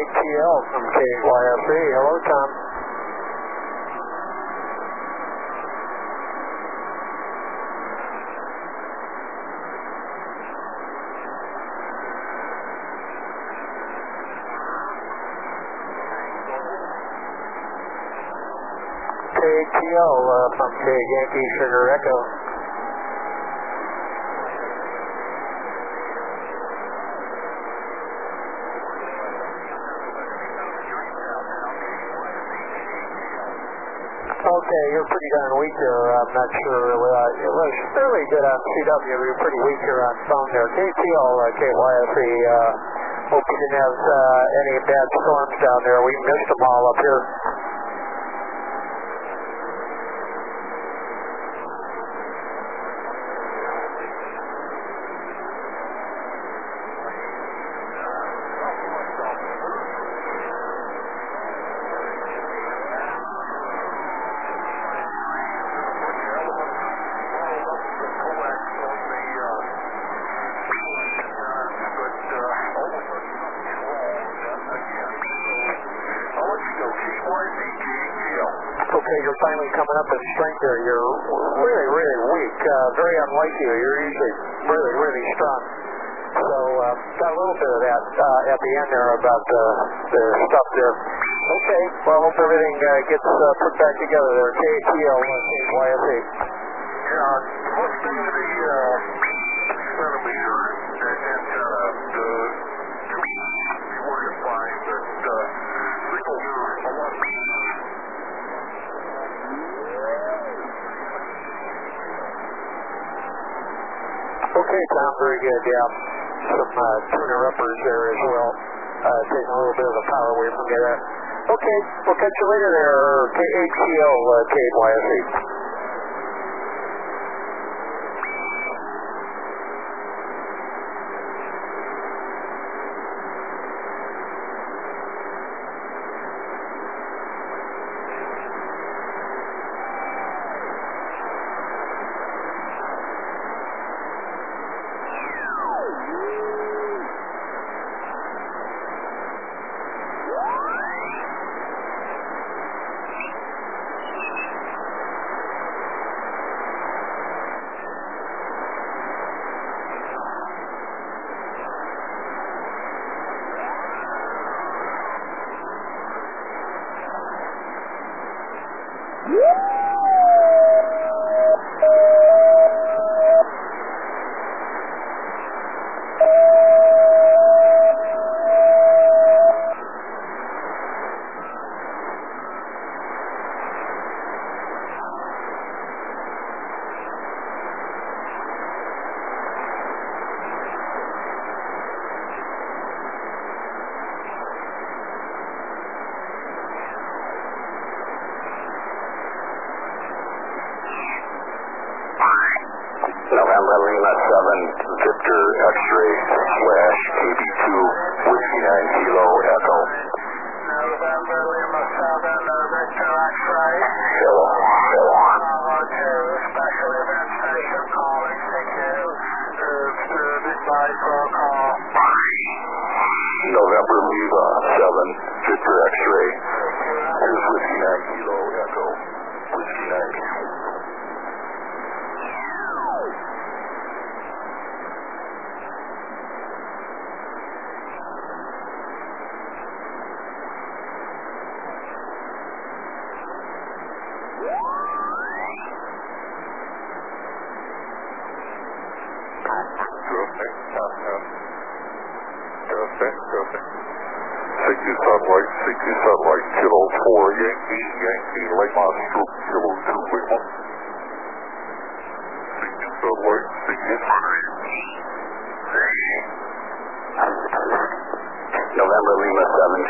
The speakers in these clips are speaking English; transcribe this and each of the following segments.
KTL from KYSA. Hello, Tom. KTL from K Yankee Sugar Echo. Okay, you're pretty darn weak there. I'm not sure. It was fairly good on CW. You're pretty weak here on phone there. KTL, KYSE, hope you didn't have any bad storms down there. We missed them all up here. Okay, you're finally coming up in strength there. You're really, really weak. Very unlike you. You're usually really, really strong. So, got a little bit of that at the end there about the stuff there. Okay, well, hope everything gets put back together there. KTL, KYSA. Yeah, what's been the centimeter and the be working fine, but signals are a lot. Okay, Tom, very good. Yeah, some tuner-uppers there as well. Taking a little bit of the power away from there. Okay, we'll catch you later there, KHCL, KYSE. November Lima 7, Victor X-ray / KB2, Whiskey 9 Kilo Echo. November Lima 7, Victor X-ray. Hello. Bravo 2, Special Event Station calling CQ. Goodbye for a call. November Lima 7, Victor X-ray. Here's Whiskey 9 Kilo Echo. Whiskey 9 Kilo. CQ Satellite, Kilo 4, Yankee, Lima, Stroke, Kilo 2, Lima. CQ Satellite, CQ. November Lima 7.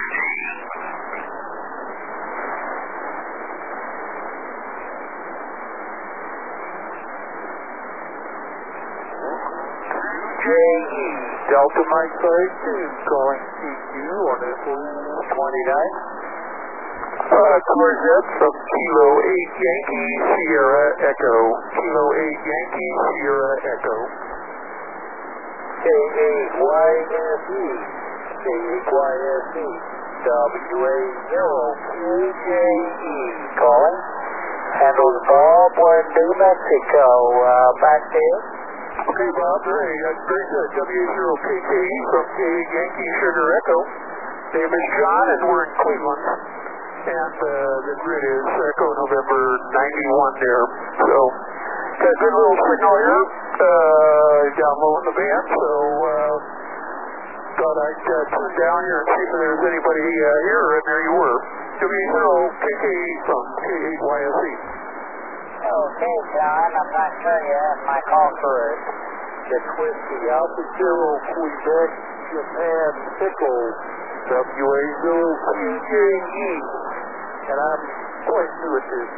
Delta Mike 32, calling CQ on April 29. Corvette from Kilo 8 Yankee Sierra Echo. Kilo 8 Yankee Sierra Echo. KAYSE, KHYSE, WA0QJE, calling. Handles Bob, we're in New Mexico, back there. Okay, Bob, very good. WA0KKE from K Yankee Sugar Echo. Name is John, and we're in Cleveland. And the grid is Echo November 91 there. So, got a good little signal here. Down low in the band, so thought I'd tune down here and see if there's anybody here, and there you were. W0KKE from KHYSE. Okay, John, I'm not sure you have my call correct. It's Whiskey Alpha Zero Quebec, Japan, Pickle, WA0QJE. And I'm quite new at this.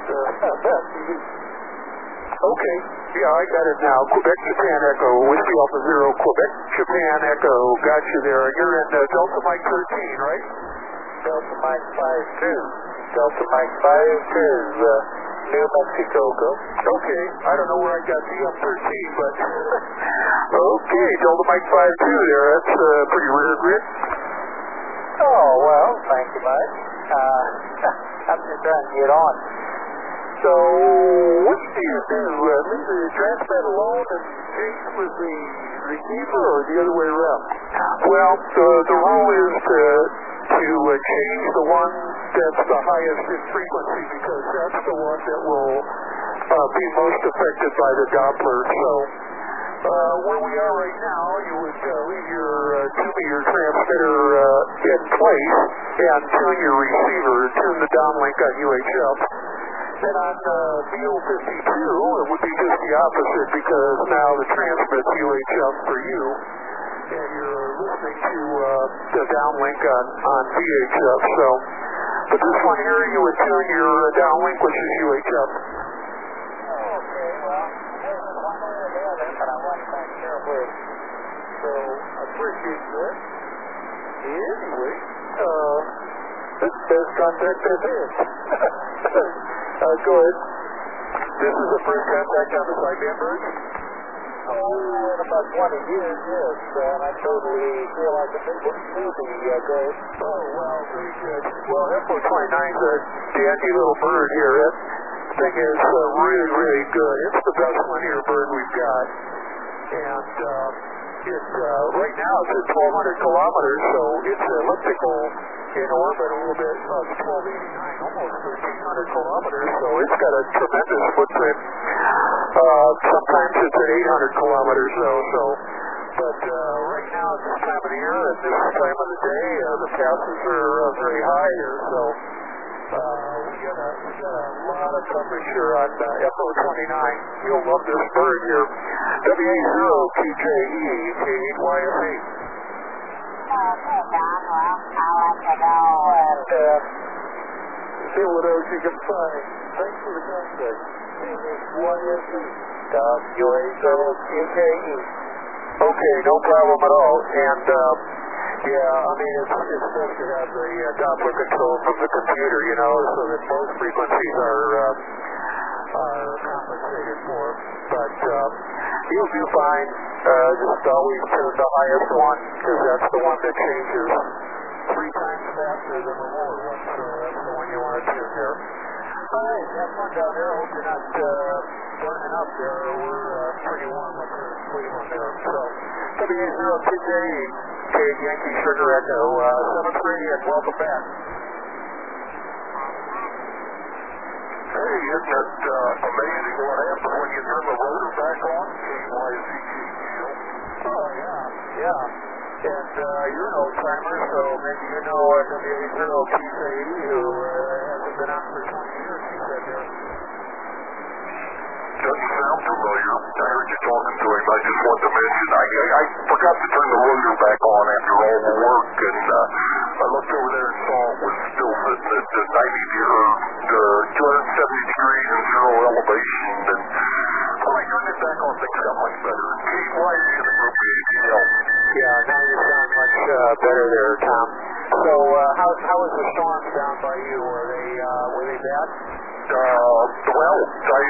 Okay, yeah, I got it now. Quebec, Japan, Echo, Whiskey Alpha Zero, Quebec, Japan, Echo. Got you there. You're in Delta Mike 13, right? Delta Mike 52. Delta Mike 52, New Mexico, go. Okay, I don't know where I got DM13, but okay, Delta Mike 52 there. That's pretty rare grid. Oh, well, thank you much. I'm just trying to get on. So, what do you do? Leave the transmit alone and change with the receiver, or the other way around? Well, the rule is to change the one that's the highest in frequency, because that's the one that will be most affected by the Doppler. So, where we are right now, you would leave your transmitter in place and tune your receiver, tune the downlink on UHF. Then on VO52, it would be just the opposite, because now the transmit's UHF for you, and you're listening to the downlink on VHF. So, but this one here, you would tune your downlink, which is UHF. Okay, well, there's one way or the other, but I wasn't quite sure which. So, I appreciate that. Anyway, this best contact there is. Go ahead. This is the first contact on the sideband bridge? Oh, in about 20 years, yes. And I totally feel like I'm able to do the grade. Oh, well, very good. Well, FO29 is a dandy little bird here. That thing is really, really good. It's the best linear bird we've got. And right now it's at 1,200 kilometers, so it's elliptical in orbit a little bit. It's 1,289, almost 1,300 kilometers, so it's got a tremendous footprint. Sometimes it's at 800 kilometers, but right now at this time of the year and this time of the day, the passes are very high here, so we got a lot of coverage here on FO29. You'll love this bird here. WA0QJE, KHYSE. Okay, John, well, I'll let you go and see what else you can find. Thanks for the contact. KHYSE, WA0QJE. Okay, no problem at all. And yeah, I mean, it's supposed to have the Doppler control from the computer, you know, so that both frequencies are compensated for. But you'll do fine. Just always tune the highest one, because that's the one that changes 3 times faster than the lower one. So that's the one you want to tune there. All right, have fun down there. Hope you're not burning up there. We're pretty warm up here in Cleveland there. So WA0QJE, Yankee Sugar Echo 73, and welcome back. Hey, isn't it amazing what happens when you turn the rotor back on? KYSE. Oh, yeah. And you're an old timer, so maybe you know WA0QJE, who hasn't been on for 20 years, he said there. Doesn't sound familiar. I heard you talking to him. I just wanted to mention, I forgot to turn the rotor back on after all the work, and I looked over there and saw it was still sitting at 270 degrees and 0 elevation, and when I turned it back on, things got much better. KYSE in the group ATL. Yeah, now you sound much better there, Tom. So, how was the storms down by you? Were they bad? Well,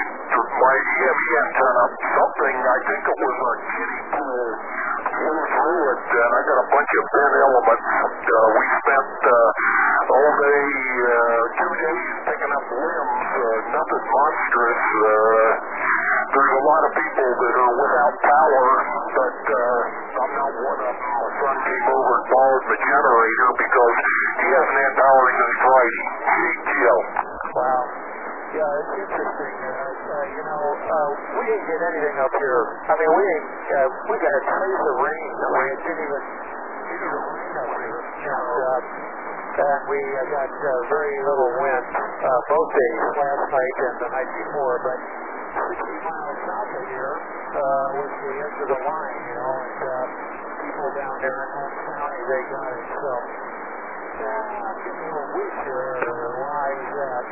my EME antenna, something, I think it was a kiddie pool, was fluid, and I got a bunch of bent elements. We spent all day, 2 days picking up limbs, nothing monstrous. There's a lot of people that are without power, but I'm not one of them. My son came over and borrowed the generator because he hasn't had power since Friday. Wow. Yeah, it's interesting. We didn't get anything up here. I mean, we got a trace of rain. It didn't even rain up here. And we got very little wind both days, last night and the night before. But 60 miles south of here was the edge of the line, and people down there in Holmes County, they got it. So, I'm getting a little weak here. Why is that?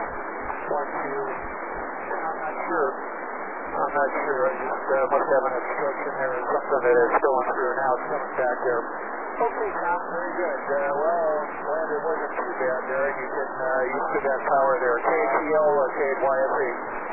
I'm not sure. I just must have an obstruction there or something that is going through now. It's coming back there. Okay, Tom, very good. Glad it wasn't too bad there. You still got power there. KTL, KYSE.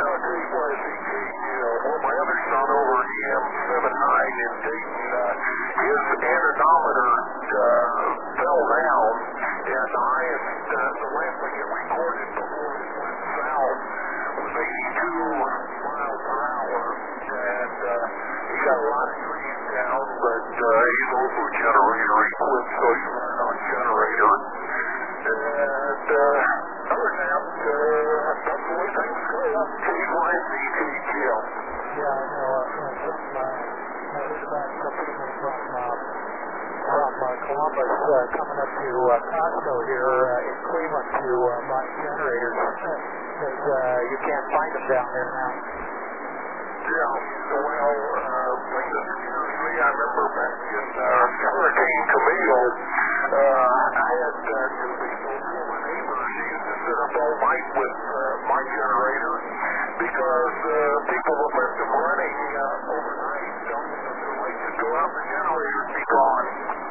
Well, my other son over at EM79 in Dayton, his anemometer fell down, and the last thing it recorded before it went south was 82 miles per hour, and he got a lot of trees down, but he's also generator equipped, so he's running on generator. And other than that, that's the way things go. KYSE, KTL. Yeah, I know. I heard about some people from Columbus coming up to Costco here in Cleveland to buy generators because you can't find them down there now. Yeah, well, thing that scares me, I remember back in Hurricane Camille, I had two people, my neighbors, used to sit up all night with my generator because people that left them running overnight don't like to go out, the generator be gone.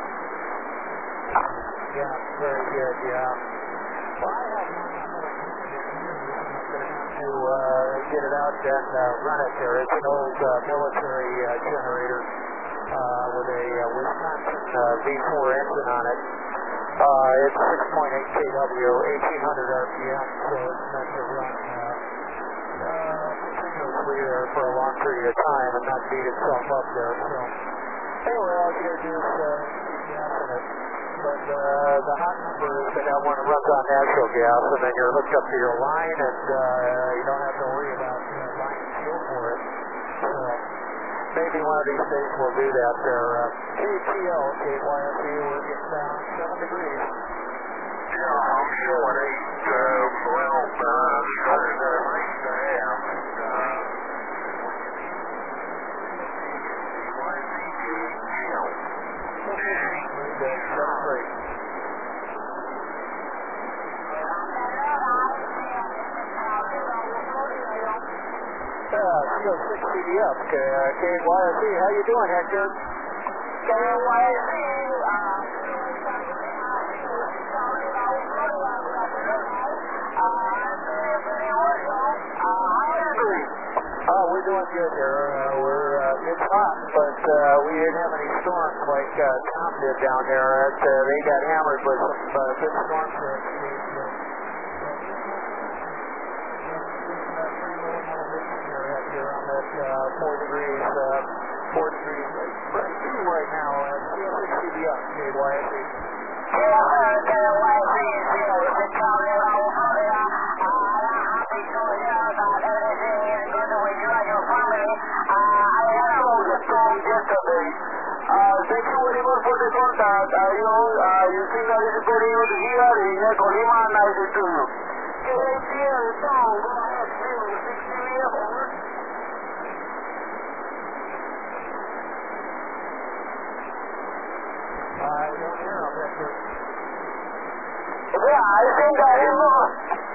Yeah, very good, yeah. Well, I have one I'm going to have to get it out and run it there. It's an old military generator with a Wisconsin V4 engine on it. It's 6.8 kW, 1800 RPM, so it's meant to run continuously there for a long period of time and not beat itself up there. So anyway, all you got to do is keep gas in it. But the hot number is that that one runs on natural gas, and then you're hooked up to your line, and you don't have to worry about buying fuel for it. So maybe one of these days we'll do that there. KTL, KYSE, we're getting down 7 degrees. Yeah, I'm showing 8. Well, started at a nice to have. That's great. CO6CDF, KYSE, how you doing, Hector? KYSE, we're doing good here. It's hot, but we didn't have any storms like Tom did down there. They got hammered with some good storms there. You're on that 4 degrees right now. CO6CDF, KYSE. Thank you very much for the contact. You think that is very good here in Colima, nice to you. KTL, Tom, go ahead, 6CDF, over. I don't hear him, Hector. Yeah, I think that is not.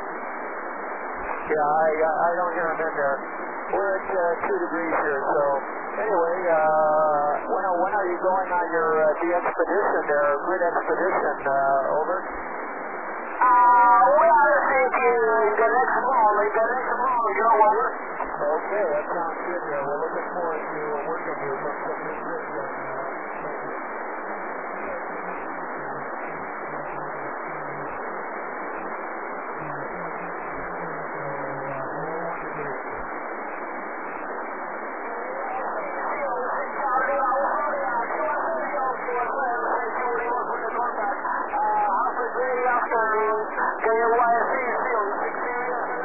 Yeah, I don't hear him in there. We're at 2 degrees here, so anyway, when are you going on your the expedition there, grid expedition, over? We are thinking the next month, over. Okay, that sounds good there. We're looking forward to working with you. KYSC still 60 yesterday?